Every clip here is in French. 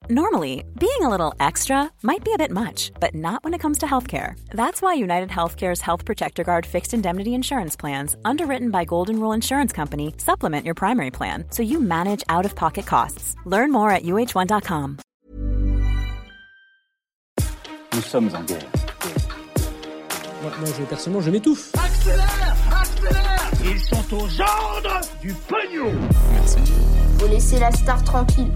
Normally, being a little extra might be a bit much, but not when it comes to healthcare. That's why United Healthcare's Health Protector Guard fixed indemnity insurance plans, underwritten by Golden Rule Insurance Company, supplement your primary plan so you manage out-of-pocket costs. Learn more at uh1.com. Nous sommes en guerre. Moi personnellement, je m'étouffe. Accélère! Ils sont aux ordres du pognon! Merci. Faut laisser la star tranquille.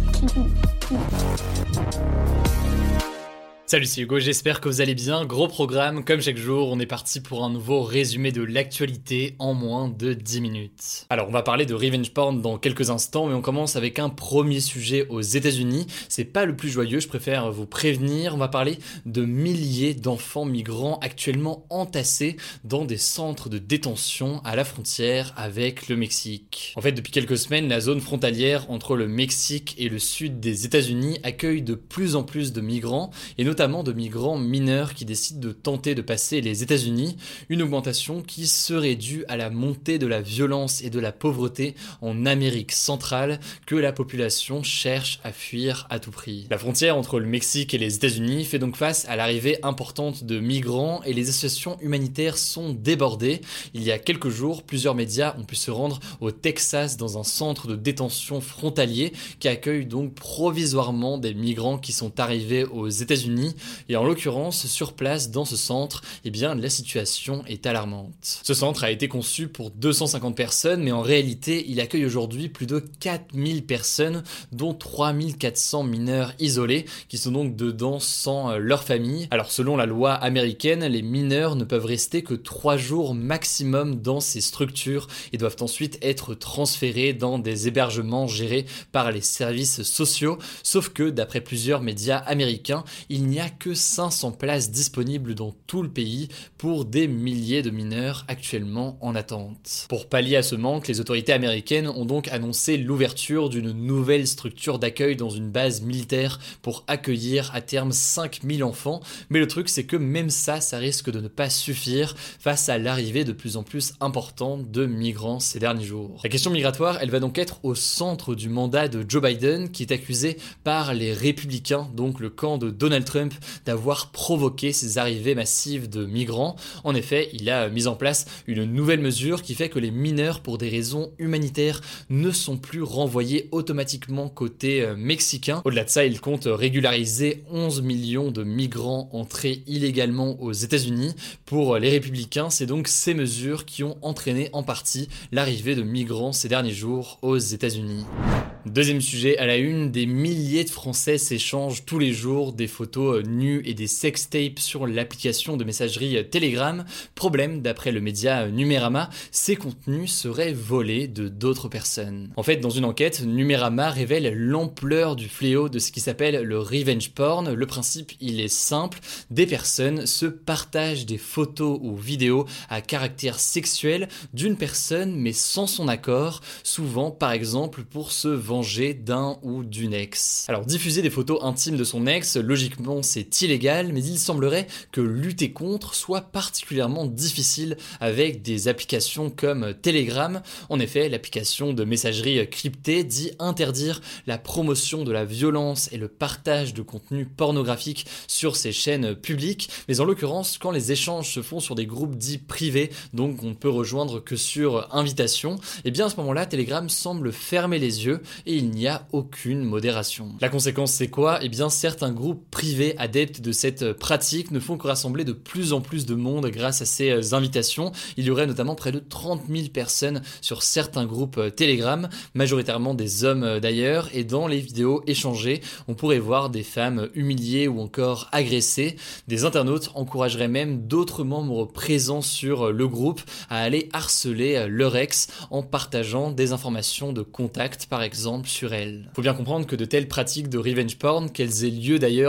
Salut, c'est Hugo, j'espère que vous allez bien. Gros programme, comme chaque jour, on est parti pour un nouveau résumé de l'actualité en moins de 10 minutes. Alors, on va parler de revenge porn dans quelques instants, mais on commence avec un premier sujet aux États-Unis. C'est pas le plus joyeux, je préfère vous prévenir. On va parler de milliers d'enfants migrants actuellement entassés dans des centres de détention à la frontière avec le Mexique. En fait, depuis quelques semaines, la zone frontalière entre le Mexique et le sud des États-Unis accueille de plus en plus de migrants, et notamment de migrants mineurs qui décident de tenter de passer les États-Unis, une augmentation qui serait due à la montée de la violence et de la pauvreté en Amérique centrale que la population cherche à fuir à tout prix. La frontière entre le Mexique et les États-Unis fait donc face à l'arrivée importante de migrants et les associations humanitaires sont débordées. Il y a quelques jours, plusieurs médias ont pu se rendre au Texas dans un centre de détention frontalier qui accueille donc provisoirement des migrants qui sont arrivés aux États-Unis. Et en l'occurrence, sur place, dans ce centre, la situation est alarmante. Ce centre a été conçu pour 250 personnes, mais en réalité, il accueille aujourd'hui plus de 4000 personnes, dont 3400 mineurs isolés, qui sont donc dedans sans leur famille. Alors, selon la loi américaine, les mineurs ne peuvent rester que 3 jours maximum dans ces structures et doivent ensuite être transférés dans des hébergements gérés par les services sociaux. Sauf que, d'après plusieurs médias américains, il n'y a que 500 places disponibles dans tout le pays pour des milliers de mineurs actuellement en attente. Pour pallier à ce manque, les autorités américaines ont donc annoncé l'ouverture d'une nouvelle structure d'accueil dans une base militaire pour accueillir à terme 5000 enfants. Mais le truc, c'est que même ça risque de ne pas suffire face à l'arrivée de plus en plus importante de migrants ces derniers jours. La question migratoire, elle va donc être au centre du mandat de Joe Biden, qui est accusé par les républicains, donc le camp de Donald Trump, d'avoir provoqué ces arrivées massives de migrants. En effet, il a mis en place une nouvelle mesure qui fait que les mineurs, pour des raisons humanitaires, ne sont plus renvoyés automatiquement côté mexicain. Au-delà de ça, il compte régulariser 11 millions de migrants entrés illégalement aux États-Unis. Pour les républicains, c'est donc ces mesures qui ont entraîné en partie l'arrivée de migrants ces derniers jours aux États-Unis. Deuxième sujet à la une, des milliers de Français s'échangent tous les jours des photos nues et des sextapes sur l'application de messagerie Telegram. Problème, d'après le média Numérama, ces contenus seraient volés de d'autres personnes. En fait, dans une enquête, Numérama révèle l'ampleur du fléau de ce qui s'appelle le revenge porn. Le principe, il est simple, des personnes se partagent des photos ou vidéos à caractère sexuel d'une personne mais sans son accord, souvent par exemple pour se venger d'un ou d'une ex. Alors diffuser des photos intimes de son ex, logiquement c'est illégal, mais il semblerait que lutter contre soit particulièrement difficile avec des applications comme Telegram. En effet, l'application de messagerie cryptée dit interdire la promotion de la violence et le partage de contenu pornographique sur ses chaînes publiques, mais en l'occurrence, quand les échanges se font sur des groupes dits privés, donc on ne peut rejoindre que sur invitation, à ce moment-là, Telegram semble fermer les yeux et il n'y a aucune modération. La conséquence, c'est quoi ? Certains groupes privés adeptes de cette pratique ne font que rassembler de plus en plus de monde grâce à ces invitations. Il y aurait notamment près de 30 000 personnes sur certains groupes Telegram, majoritairement des hommes d'ailleurs, et dans les vidéos échangées, on pourrait voir des femmes humiliées ou encore agressées. Des internautes encourageraient même d'autres membres présents sur le groupe à aller harceler leur ex en partageant des informations de contact, par exemple, sur elle. Faut bien comprendre que de telles pratiques de revenge porn, qu'elles aient lieu d'ailleurs sur Telegram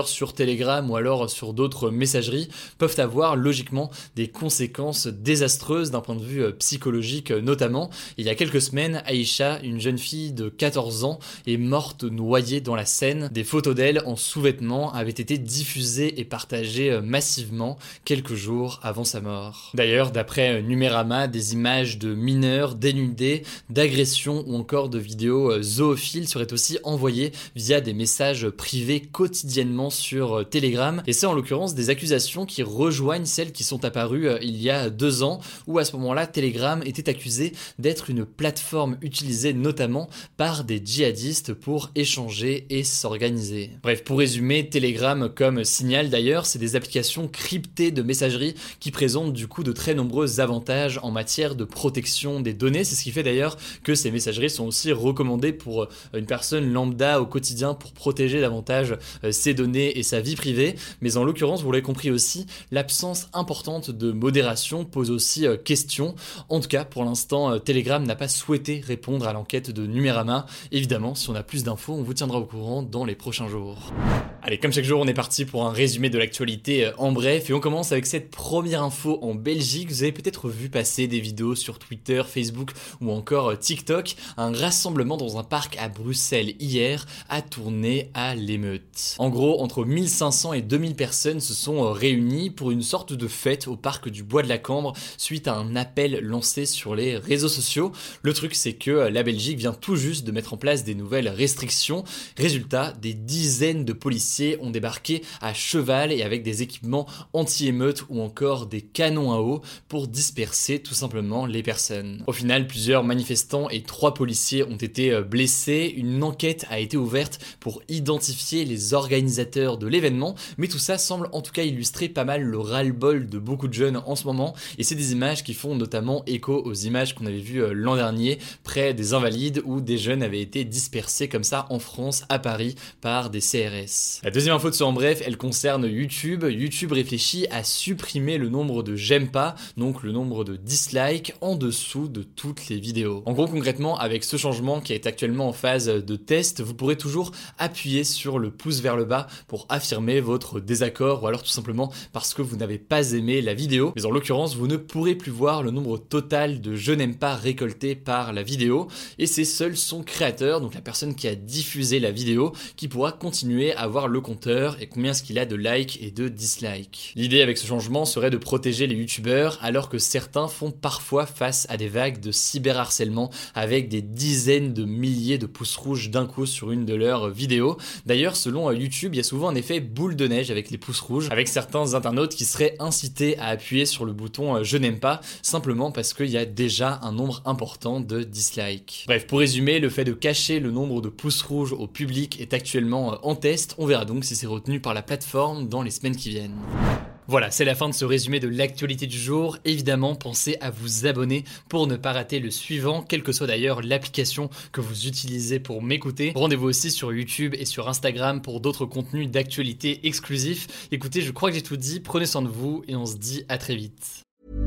Telegram ou alors sur d'autres messageries peuvent avoir logiquement des conséquences désastreuses d'un point de vue psychologique notamment. Il y a quelques semaines, Aïcha, une jeune fille de 14 ans, est morte noyée dans la Seine. Des photos d'elle en sous-vêtements avaient été diffusées et partagées massivement quelques jours avant sa mort. D'ailleurs, d'après Numérama, des images de mineurs dénudés, d'agressions ou encore de vidéos zoophiles seraient aussi envoyées via des messages privés quotidiennement sur Telegram. Et c'est en l'occurrence des accusations qui rejoignent celles qui sont apparues il y a 2 ans, où à ce moment-là, Telegram était accusé d'être une plateforme utilisée notamment par des djihadistes pour échanger et s'organiser. Bref, pour résumer, Telegram comme Signal d'ailleurs, c'est des applications cryptées de messagerie qui présentent du coup de très nombreux avantages en matière de protection des données. C'est ce qui fait d'ailleurs que ces messageries sont aussi recommandées pour une personne lambda au quotidien pour protéger davantage ses données et sa vie privée. Mais en l'occurrence, vous l'avez compris aussi, l'absence importante de modération pose aussi question. En tout cas, pour l'instant, Telegram n'a pas souhaité répondre à l'enquête de Numérama. Évidemment, si on a plus d'infos, on vous tiendra au courant dans les prochains jours. Allez, comme chaque jour, on est parti pour un résumé de l'actualité en bref et on commence avec cette première info en Belgique. Vous avez peut-être vu passer des vidéos sur Twitter, Facebook ou encore TikTok. Un rassemblement dans un parc à Bruxelles hier a tourné à l'émeute. En gros, entre 1500 et 2000 personnes se sont réunies pour une sorte de fête au parc du Bois de la Cambre suite à un appel lancé sur les réseaux sociaux. Le truc, c'est que la Belgique vient tout juste de mettre en place des nouvelles restrictions. Résultat, des dizaines de policiers ont débarqué à cheval et avec des équipements anti-émeute ou encore des canons à eau pour disperser tout simplement les personnes. Au final, plusieurs manifestants et 3 policiers ont été blessés. Une enquête a été ouverte pour identifier les organisateurs de l'événement, mais tout ça semble en tout cas illustrer pas mal le ras-le-bol de beaucoup de jeunes en ce moment et c'est des images qui font notamment écho aux images qu'on avait vues l'an dernier près des Invalides où des jeunes avaient été dispersés comme ça en France, à Paris, par des CRS. La deuxième info de ce en bref, elle concerne YouTube. YouTube réfléchit à supprimer le nombre de j'aime pas, donc le nombre de dislikes en dessous de toutes les vidéos. En gros, concrètement, avec ce changement qui est actuellement en phase de test, vous pourrez toujours appuyer sur le pouce vers le bas pour affirmer votre désaccord ou alors tout simplement parce que vous n'avez pas aimé la vidéo. Mais en l'occurrence, vous ne pourrez plus voir le nombre total de je n'aime pas récolté par la vidéo et c'est seul son créateur, donc la personne qui a diffusé la vidéo, qui pourra continuer à voir le compteur et combien est-ce qu'il a de likes et de dislikes. L'idée avec ce changement serait de protéger les youtubeurs alors que certains font parfois face à des vagues de cyberharcèlement avec des dizaines de milliers de pouces rouges d'un coup sur une de leurs vidéos. D'ailleurs, selon YouTube, il y a souvent un effet boule de neige avec les pouces rouges, avec certains internautes qui seraient incités à appuyer sur le bouton je n'aime pas, simplement parce qu'il y a déjà un nombre important de dislikes. Bref, pour résumer, le fait de cacher le nombre de pouces rouges au public est actuellement en test. On verra donc si c'est retenu par la plateforme dans les semaines qui viennent. Voilà, c'est la fin de ce résumé de l'actualité du jour. Évidemment, pensez à vous abonner pour ne pas rater le suivant, quelle que soit d'ailleurs l'application que vous utilisez pour m'écouter. Rendez-vous aussi sur YouTube et sur Instagram pour d'autres contenus d'actualité exclusifs. Écoutez, je crois que j'ai tout dit, prenez soin de vous et on se dit à très vite.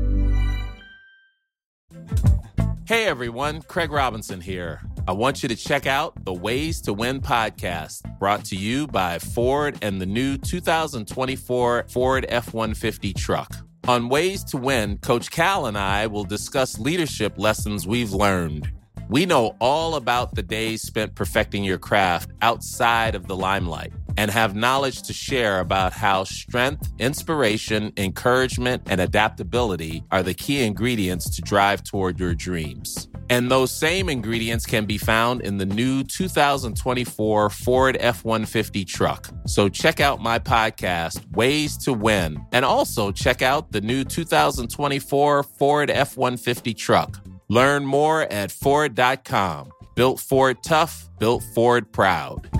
Hey everyone, Craig Robinson here. I want you to check out the Ways to Win podcast, brought to you by Ford and the new 2024 Ford F-150 truck. On Ways to Win, Coach Cal and I will discuss leadership lessons we've learned. We know all about the days spent perfecting your craft outside of the limelight and have knowledge to share about how strength, inspiration, encouragement, and adaptability are the key ingredients to drive toward your dreams. And those same ingredients can be found in the new 2024 Ford F-150 truck. So check out my podcast, Ways to Win, and also check out the new 2024 Ford F-150 truck. Learn more at Ford.com. Built Ford tough, built Ford proud.